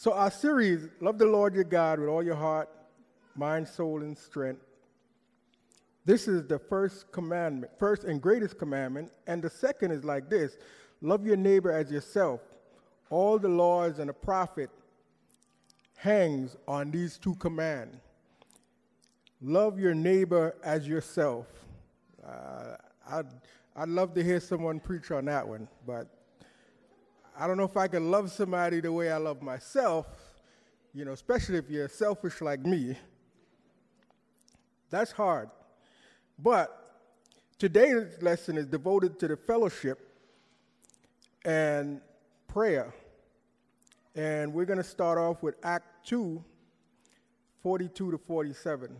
So our series, Love the Lord your God with all your heart, mind, soul, and strength. This is the first commandment, first and greatest commandment. And the second is like this: love your neighbor as yourself. All the laws and the prophet hangs on these two commands. Love your neighbor as yourself. I'd love to hear someone preach on that one, but I don't know if I can love somebody the way I love myself, especially if you're selfish like me. That's hard. But today's lesson is devoted to the fellowship and prayer. And we're going to start off with Act 2, 42 to 47.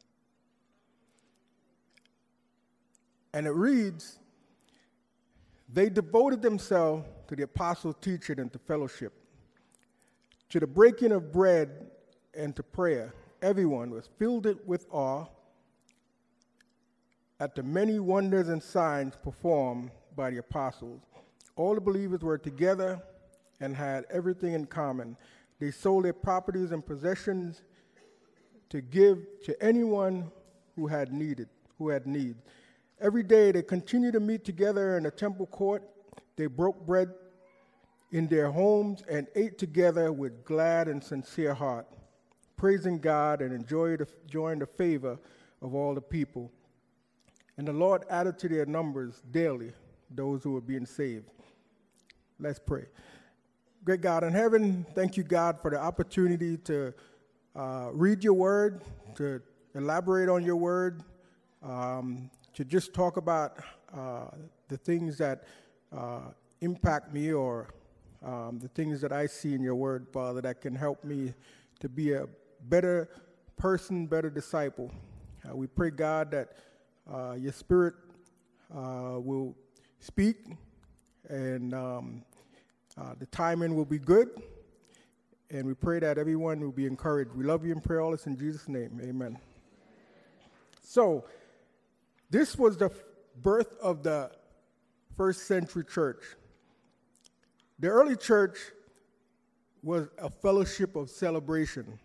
And it reads, "They devoted themselves to the apostles' teaching and to fellowship, to the breaking of bread and to prayer. Everyone was filled with awe at the many wonders and signs performed by the apostles. All the believers were together and had everything in common. They sold their properties and possessions to give to anyone who had need. Every day they continued to meet together in the temple court. They broke bread in their homes and ate together with glad and sincere heart, praising God and enjoying the favor of all the people. And the Lord added to their numbers daily those who were being saved." Let's pray. Great God in heaven, thank you, God, for the opportunity to read your word, to elaborate on your word, to just talk about the things that impact me or the things that I see in your word, Father, that can help me to be a better person, better disciple. We pray, God, that your Spirit will speak and the timing will be good. And we pray that everyone will be encouraged. We love you and pray all this in Jesus' name. Amen. So, this was the birth of the first century church. The early church was a fellowship of celebration.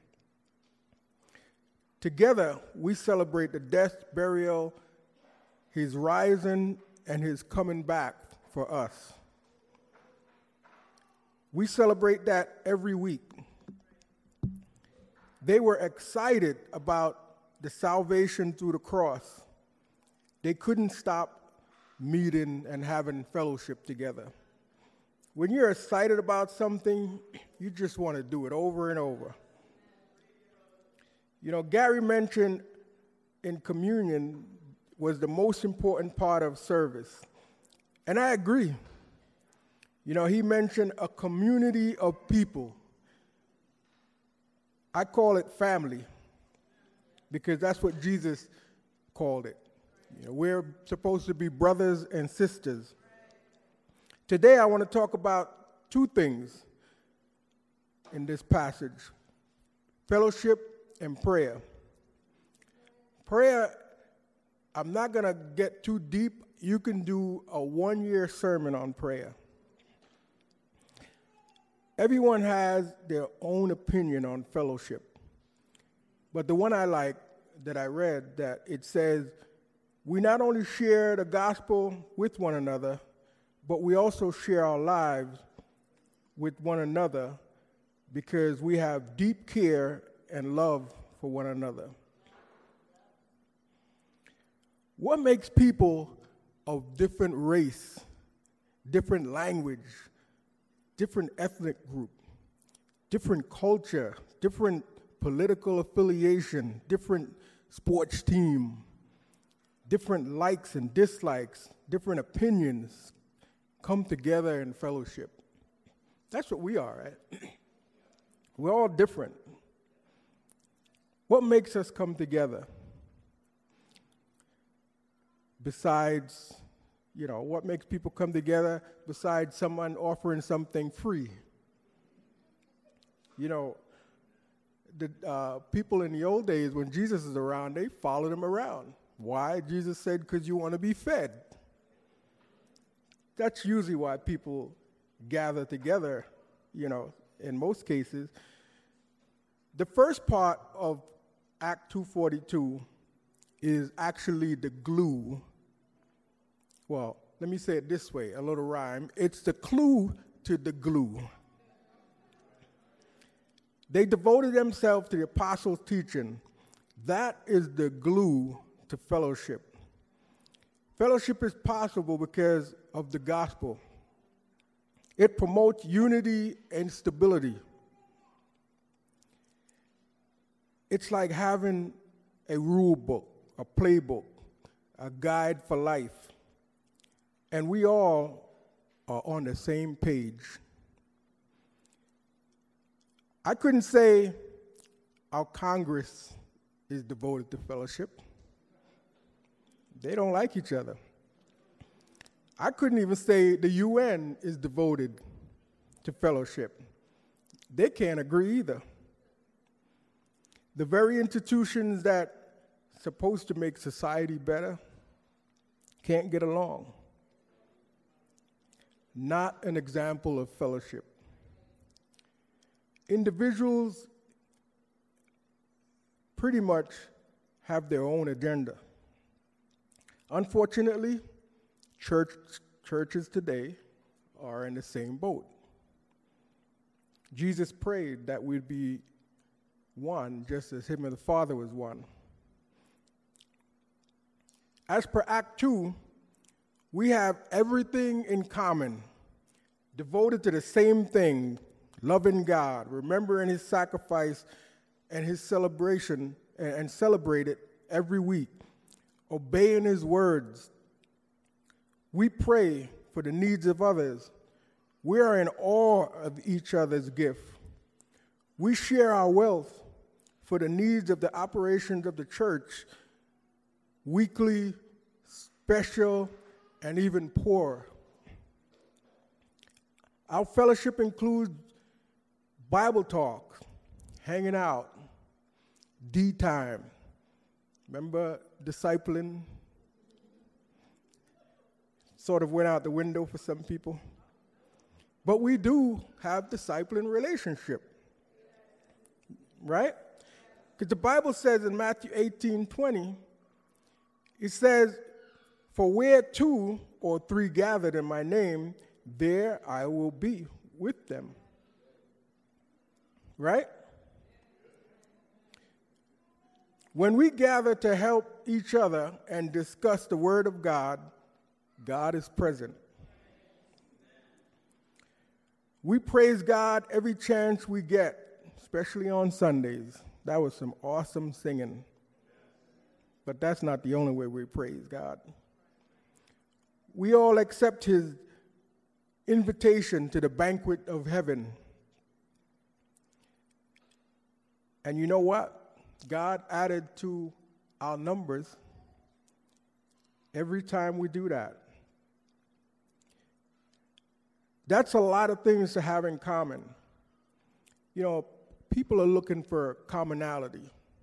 Together, we celebrate the death, burial, his rising, and his coming back for us. We celebrate that every week. They were excited about the salvation through the cross. They couldn't stop meeting and having fellowship together. When you're excited about something, you just want to do it over and over. Gary mentioned in communion was the most important part of service. And I agree. He mentioned a community of people. I call it family because that's what Jesus called it. We're supposed to be brothers and sisters. Today I want to talk about two things in this passage: fellowship and prayer. Prayer, I'm not going to get too deep. You can do a 1-year sermon on prayer. Everyone has their own opinion on fellowship. But the one I like that I read, that it says, we not only share the gospel with one another, but we also share our lives with one another because we have deep care and love for one another. What makes people of different race, different language, different ethnic group, different culture, different political affiliation, different sports team, different likes and dislikes, different opinions come together in fellowship? That's what we are, right? We're all different. What makes us come together? Besides, what makes people come together besides someone offering something free? The people in the old days, when Jesus is around, they followed him around. Why? Jesus said, because you want to be fed. That's usually why people gather together, in most cases. The first part of Act 242 is actually the glue. Well, let me say it this way, a little rhyme. It's the clue to the glue. They devoted themselves to the apostles' teaching. That is the glue to fellowship. Fellowship is possible because of the gospel. It promotes unity and stability. It's like having a rule book, a playbook, a guide for life. And we all are on the same page. I couldn't say our Congress is devoted to fellowship. They don't like each other. I couldn't even say the UN is devoted to fellowship. They can't agree either. The very institutions that are supposed to make society better can't get along. Not an example of fellowship. Individuals pretty much have their own agenda. Unfortunately, churches today are in the same boat. Jesus prayed that we'd be one, just as him and the Father was one. As per Act 2, we have everything in common, devoted to the same thing, loving God, remembering his sacrifice and his celebration, and celebrate it every week, obeying his words. We pray for the needs of others. We are in awe of each other's gift. We share our wealth for the needs of the operations of the church, weekly, special, and even poor. Our fellowship includes Bible talk, hanging out, D time. Remember discipling? Sort of went out the window for some people. But we do have discipling relationship, right? Because the Bible says in Matthew 18:20, it says, "For where 2 or 3 gathered in my name, there I will be with them." Right? When we gather to help each other and discuss the Word of God, God is present. We praise God every chance we get, especially on Sundays. That was some awesome singing. But that's not the only way we praise God. We all accept his invitation to the banquet of heaven. And you know what? God added to our numbers every time we do that. That's a lot of things to have in common. You know, people are looking for commonality.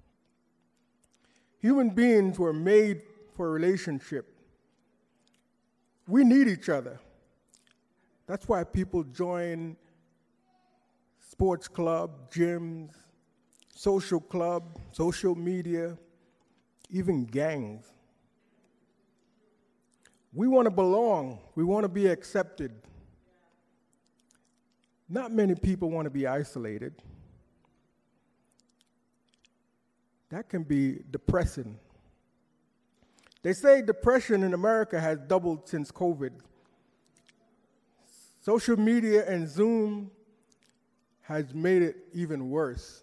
Human beings were made for a relationship. We need each other. That's why people join sports club, gyms, social club, social media, even gangs. We want to belong. We want to be accepted. Not many people want to be isolated. That can be depressing. They say depression in America has doubled since COVID. Social media and Zoom has made it even worse.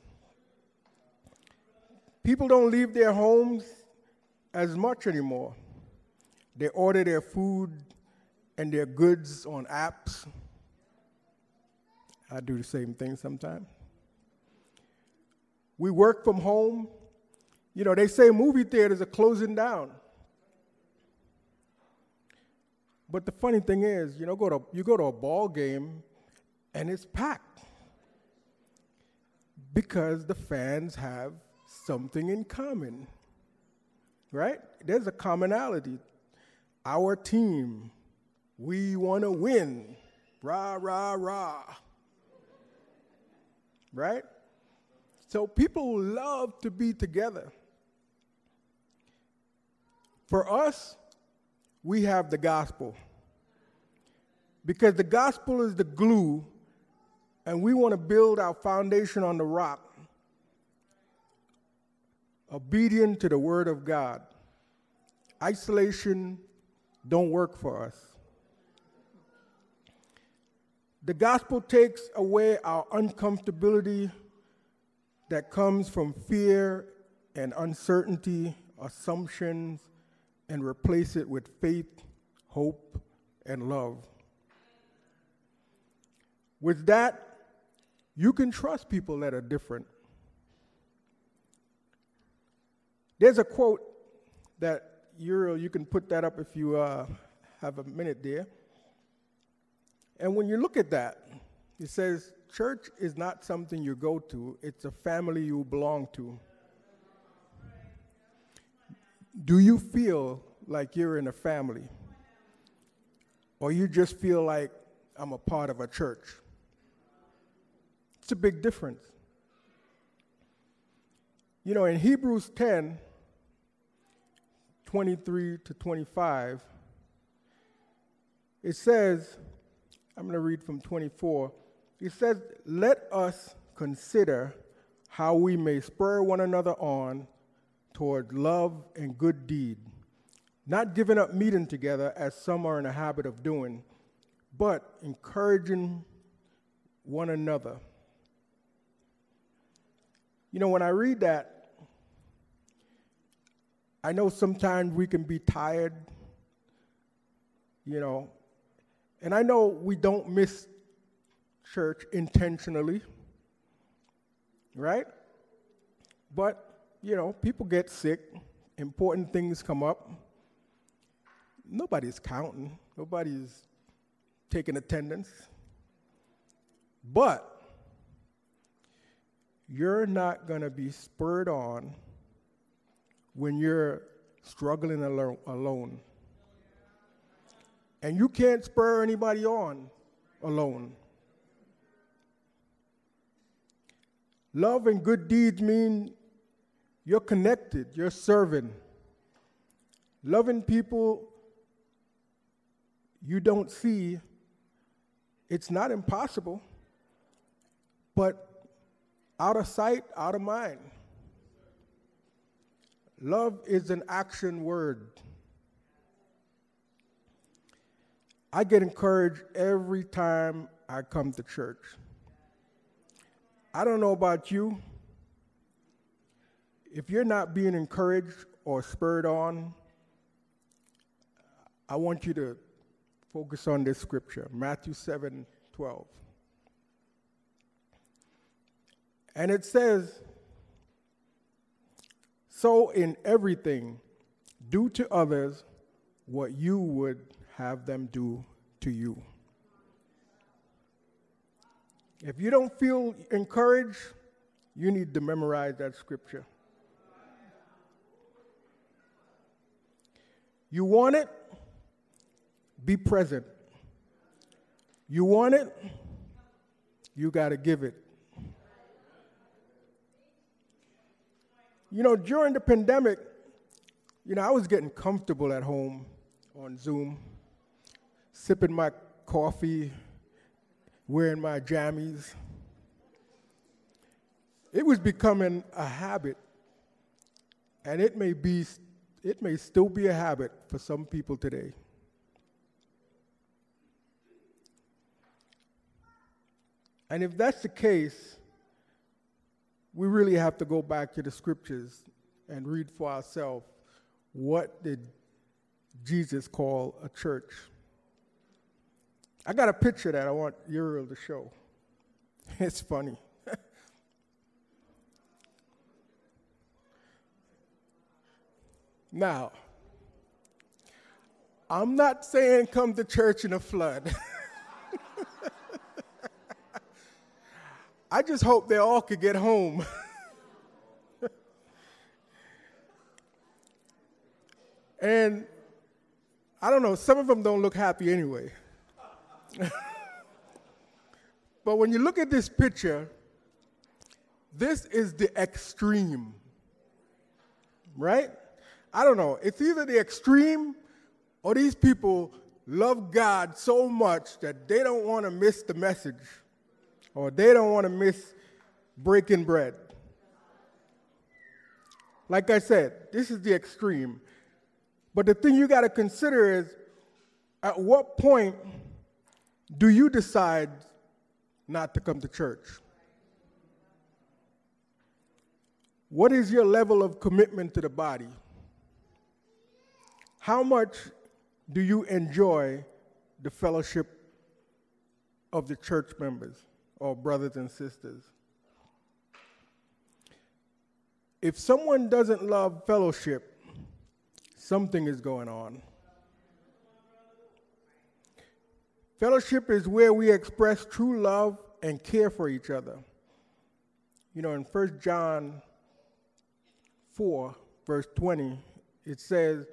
People don't leave their homes as much anymore. They order their food and their goods on apps. I do the same thing sometimes. We work from home. You know, they say movie theaters are closing down. But the funny thing is, you go to a ball game and it's packed because the fans have something in common, right? There's a commonality. Our team, we want to win. Rah, rah, rah. right? So people love to be together. For us, we have the gospel. Because the gospel is the glue, and we want to build our foundation on the rock, obedient to the word of God. Isolation don't work for us. The gospel takes away our uncomfortability that comes from fear and uncertainty, assumptions, and replace it with faith, hope, and love. With that, you can trust people that are different. There's a quote that you can put that up if you have a minute there. And when you look at that, it says, church is not something you go to, it's a family you belong to. Do you feel like you're in a family? Or you just feel like I'm a part of a church? It's a big difference. You know, in Hebrews 10, 23 to 25, it says, I'm going to read from 24. It says, let us consider how we may spur one another on toward love and good deed, not giving up meeting together as some are in a habit of doing, but encouraging one another. You know, when I read that, I know sometimes we can be tired, you know, and I know we don't miss church intentionally, right? But, you know, people get sick, important things come up. Nobody's counting, nobody's taking attendance. But you're not going to be spurred on when you're struggling alone. And you can't spur anybody on alone. Love and good deeds mean you're connected, you're serving. Loving people you don't see, it's not impossible, but out of sight, out of mind. Love is an action word. I get encouraged every time I come to church. I don't know about you. If you're not being encouraged or spurred on, I want you to focus on this scripture, Matthew 7:12. And it says, so in everything, do to others what you would have them do to you. If you don't feel encouraged, you need to memorize that scripture. You want it? Be present. You want it? You got to give it. You know, during the pandemic, you know, I was getting comfortable at home on Zoom, sipping my coffee, wearing my jammies. It was becoming a habit, and it may still be a habit for some people today. And if that's the case, we really have to go back to the scriptures and read for ourselves, what did Jesus call a church? I got a picture that I want Uriel to show. It's funny. Now, I'm not saying come to church in a flood. I just hope they all could get home. And I don't know, some of them don't look happy anyway. But when you look at this picture, this is the extreme, right? I don't know. It's either the extreme or these people love God so much that they don't want to miss the message or they don't want to miss breaking bread. Like I said, this is the extreme. But the thing you got to consider is, at what point do you decide not to come to church? What is your level of commitment to the body? How much do you enjoy the fellowship of the church members or brothers and sisters? If someone doesn't love fellowship, something is going on. Fellowship is where we express true love and care for each other. You know, in 1 John 4, verse 20, it says,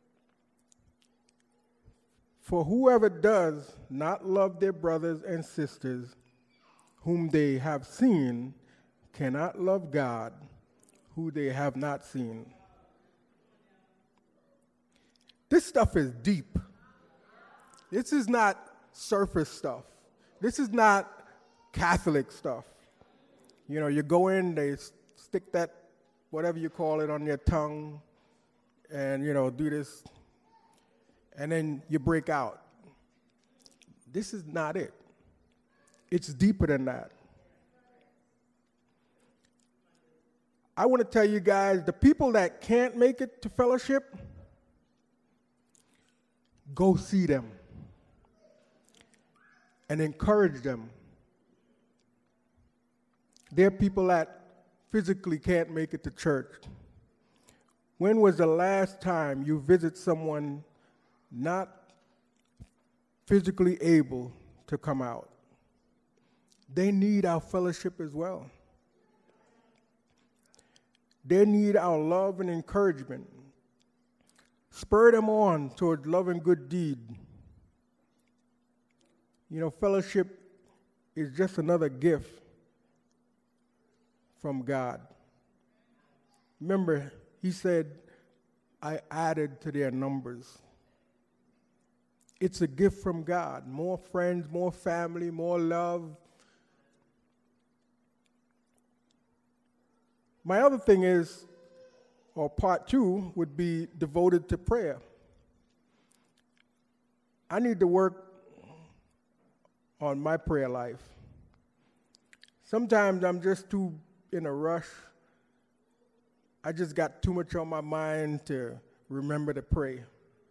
"For whoever does not love their brothers and sisters whom they have seen cannot love God, who they have not seen." This stuff is deep. This is not surface stuff. This is not Catholic stuff. You know, you go in, they stick that, whatever you call it, on your tongue, and, you know, do this, and then you break out. This is not it. It's deeper than that. I want to tell you guys, the people that can't make it to fellowship, go see them and encourage them. There are people that physically can't make it to church. When was the last time you visit someone not physically able to come out? They need our fellowship as well. They need our love and encouragement. Spur them on towards love and good deed. You know, fellowship is just another gift from God. Remember, he said, I added to their numbers. It's a gift from God. More friends, more family, more love. My other thing is, or part 2, would be devoted to prayer. I need to work on my prayer life. Sometimes I'm just too in a rush. I just got too much on my mind to remember to pray.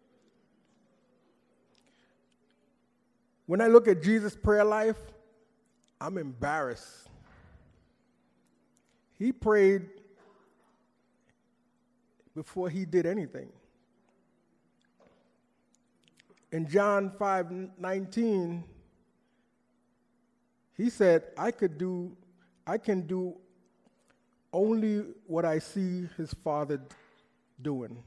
When I look at Jesus' prayer life, I'm embarrassed. He prayed before he did anything. In John 5:19, he said, I can do only what I see his Father doing.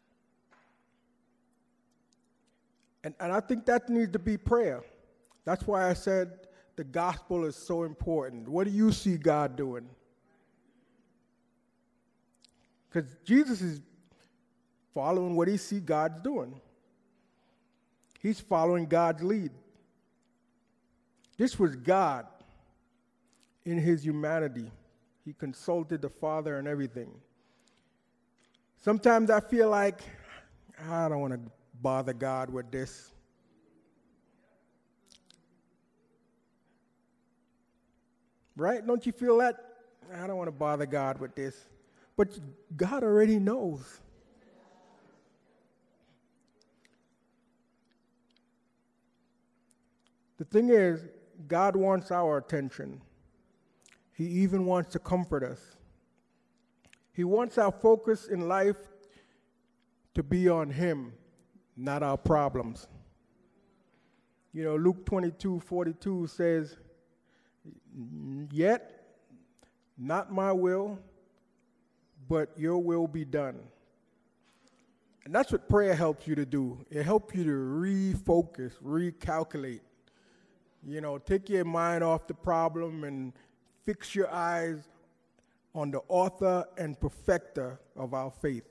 And I think that needs to be prayer. That's why I said the gospel is so important. What do you see God doing? Because Jesus is following what he sees God's doing. He's following God's lead. This was God in his humanity. He consulted the Father and everything. Sometimes I feel like, I don't want to bother God with this. Right? Don't you feel that? I don't want to bother God with this. But God already knows. The thing is, God wants our attention. He even wants to comfort us. He wants our focus in life to be on him, not our problems. You know, Luke 22:42 says, "Yet, not my will, but your will be done." And that's what prayer helps you to do. It helps you to refocus, recalculate. You know, take your mind off the problem and fix your eyes on the author and perfecter of our faith.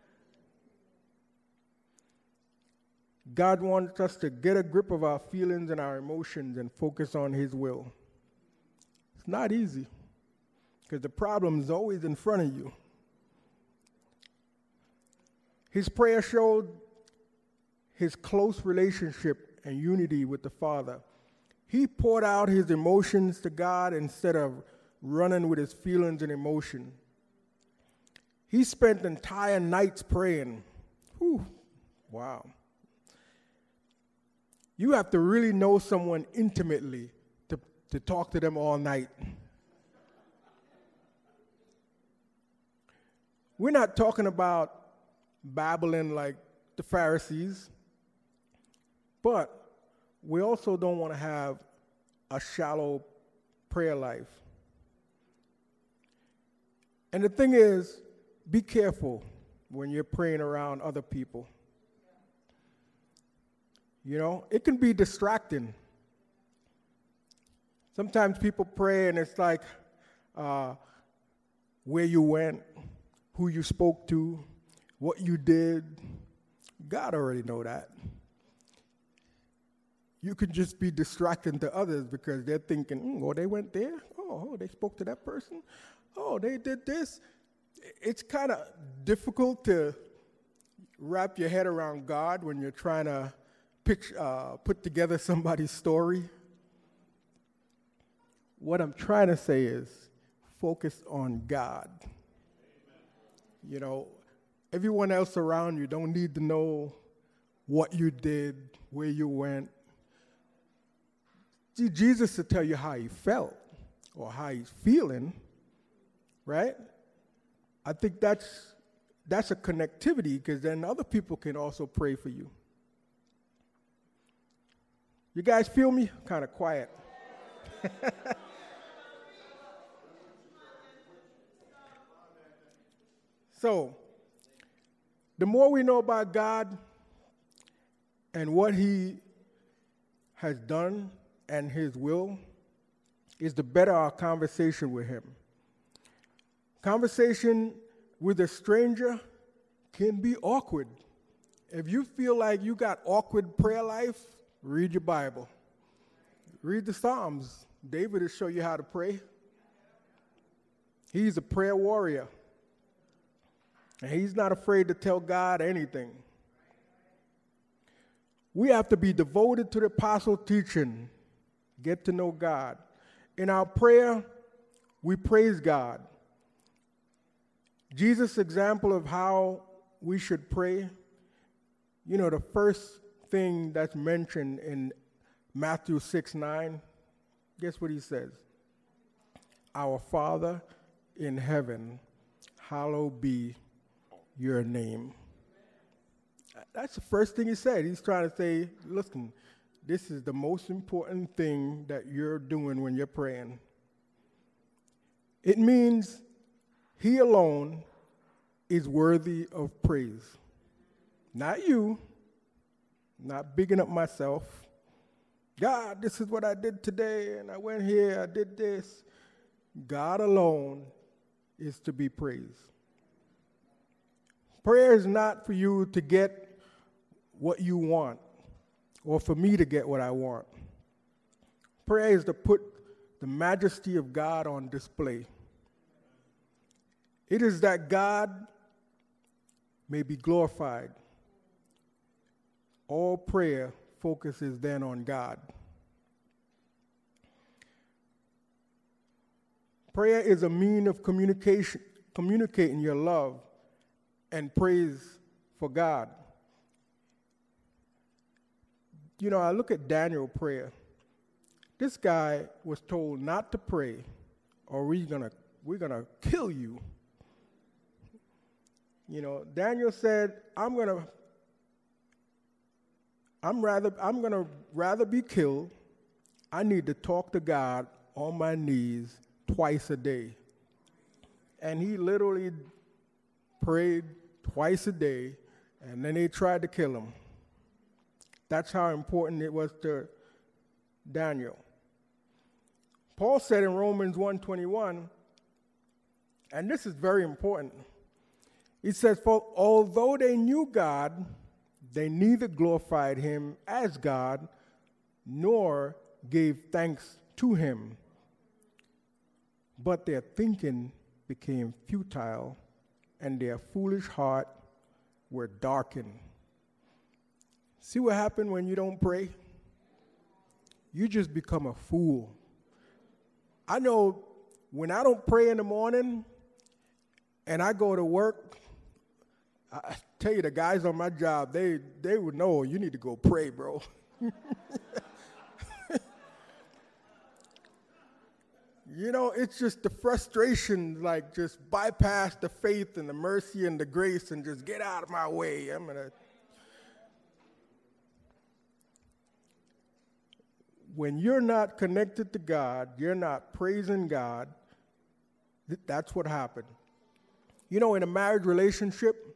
God wants us to get a grip of our feelings and our emotions and focus on His will. It's not easy, because the problem is always in front of you. His prayer showed his close relationship and unity with the Father. He poured out his emotions to God instead of running with his feelings and emotion. He spent entire nights praying. Whew, wow. You have to really know someone intimately to talk to them all night. We're not talking about babbling like the Pharisees, but we also don't want to have a shallow prayer life. And the thing is, be careful when you're praying around other people. You know, it can be distracting. Sometimes people pray and it's like where you went, who you spoke to, what you did. God already know that. You can just be distracting to others because they're thinking, oh, they went there? Oh, they spoke to that person? Oh, they did this? It's kind of difficult to wrap your head around God when you're trying to put together somebody's story. What I'm trying to say is focus on God. Amen. You know, everyone else around you don't need to know what you did, where you went. See, Jesus will tell you how he felt or how he's feeling, right? I think that's a connectivity, because then other people can also pray for you. You guys feel me? Kind of quiet. So, the more we know about God and what he has done and his will, is the better our conversation with him. Conversation with a stranger can be awkward. If you feel like you got awkward prayer life, read your Bible. Read the Psalms. David will show you how to pray. He's a prayer warrior. And he's not afraid to tell God anything. We have to be devoted to the apostle teaching. Get to know God. In our prayer, we praise God. Jesus' example of how we should pray, you know, the first thing that's mentioned in Matthew 6:9, guess what he says? Our Father in heaven, hallowed be your name. That's the first thing he said. He's trying to say, listen, this is the most important thing that you're doing when you're praying. It means he alone is worthy of praise. Not you, not bigging up myself. God, this is what I did today, and I went here, I did this. God alone is to be praised. Prayer is not for you to get what you want or for me to get what I want. Prayer is to put the majesty of God on display. It is that God may be glorified. All prayer focuses then on God. Prayer is a means of communicating your love and praise for God. You know, I look at Daniel's prayer. This guy was told not to pray, or we're gonna kill you. You know, Daniel said, I'm gonna rather be killed. I need to talk to God on my knees twice a day. And he literally prayed twice a day, and then they tried to kill him. That's how important it was to Daniel. Paul said in Romans 1:21, And this is very important. It says, for although they knew God, they neither glorified him as God nor gave thanks to him. But their thinking became futile, and their foolish heart were darkened. See what happened when you don't pray? You just become a fool. I know when I don't pray in the morning and I go to work, I tell you, the guys on my job, they would know, you need to go pray, bro. You know, it's just the frustration, like just bypass the faith and the mercy and the grace and just get out of my way. When you're not connected to God, you're not praising God, that's what happened. You know, in a marriage relationship,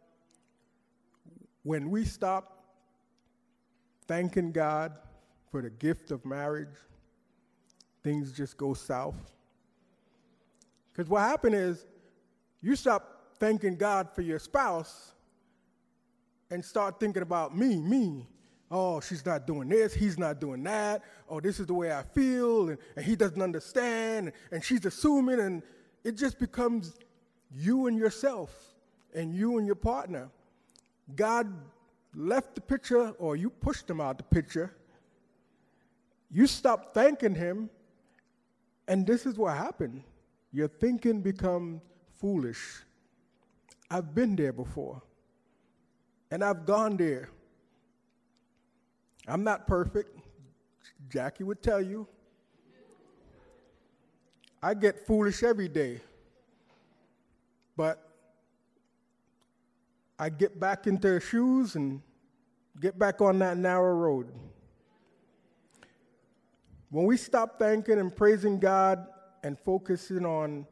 when we stop thanking God for the gift of marriage, things just go south. Because what happened is you stop thanking God for your spouse and start thinking about me. Oh, she's not doing this, he's not doing that. Oh, this is the way I feel, and he doesn't understand, and she's assuming, and it just becomes you and yourself and you and your partner. God left the picture, or you pushed him out the picture. You stopped thanking him, and this is what happened. Your thinking becomes foolish. I've been there before, and I've gone there. I'm not perfect. Jackie would tell you. I get foolish every day, but I get back into her shoes and get back on that narrow road. When we stop thanking and praising God and focusing on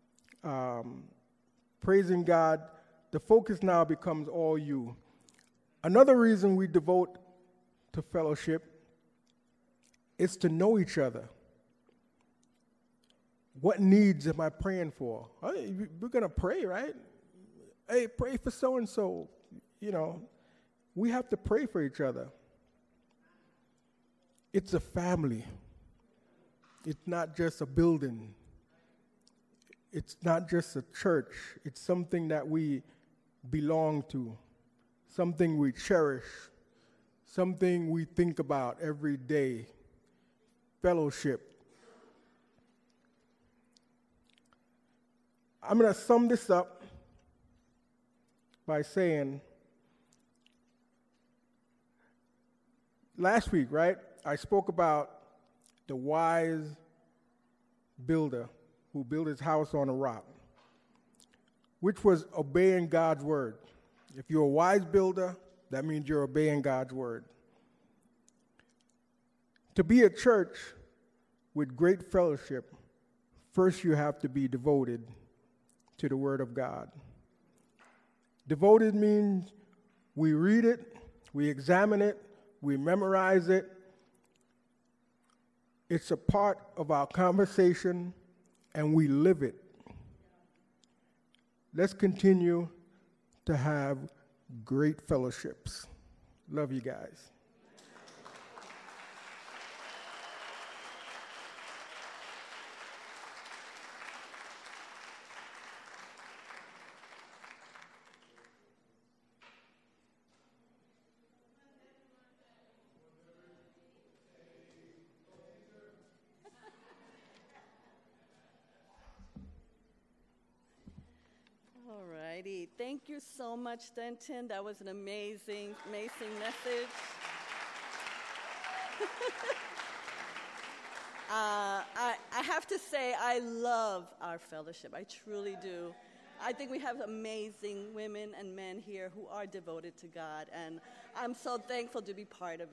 praising God, the focus now becomes all you. Another reason we devote to fellowship is to know each other. What needs am I praying for? Hey, we're going to pray, right? Hey, pray for so-and-so. You know, we have to pray for each other. It's a family. It's not just a building. It's not just a church. It's something that we belong to, something we cherish, something we think about every day. Fellowship. I'm going to sum this up by saying, last week, right, I spoke about the wise builder who built his house on a rock, which was obeying God's word. If you're a wise builder, that means you're obeying God's word. To be a church with great fellowship, first you have to be devoted to the word of God. Devoted means we read it, we examine it, we memorize it. It's a part of our conversation, and we live it. Let's continue to have great fellowships. Love you guys. All righty. Thank you so much, Denton. That was an amazing, amazing message. I have to say, I love our fellowship. I truly do. I think we have amazing women and men here who are devoted to God, and I'm so thankful to be part of it.